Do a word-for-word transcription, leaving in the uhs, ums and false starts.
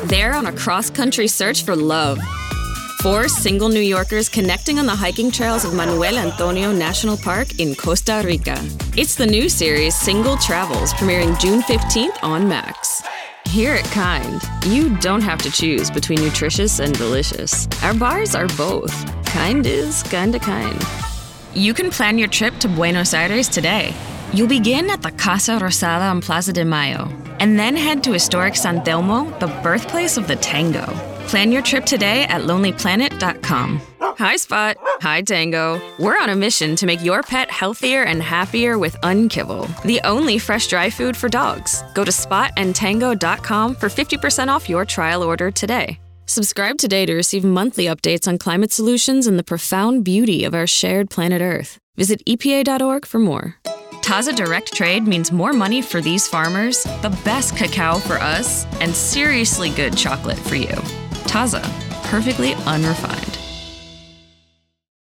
They're on a cross-country search for love. Four single New Yorkers connecting on the hiking trails of Manuel Antonio National Park in Costa Rica. It's the new series Single Travels, premiering June fifteenth on Max. Here at Kind, you don't have to choose between nutritious and delicious. Our bars are both. Kind is kinda kind. You can plan your trip to Buenos Aires today. You'll begin at the Casa Rosada on Plaza de Mayo, and then head to historic San Telmo, the birthplace of the tango. Plan your trip today at lonely planet dot com. Hi, Spot. Hi, Tango. We're on a mission to make your pet healthier and happier with Unkibble, the only fresh dry food for dogs. Go to spot and tango dot com for fifty percent off your trial order today. Subscribe today to receive monthly updates on climate solutions and the profound beauty of our shared planet Earth. Visit E P A dot org for more. Taza Direct Trade means more money for these farmers, the best cacao for us, and seriously good chocolate for you. Taza, perfectly unrefined.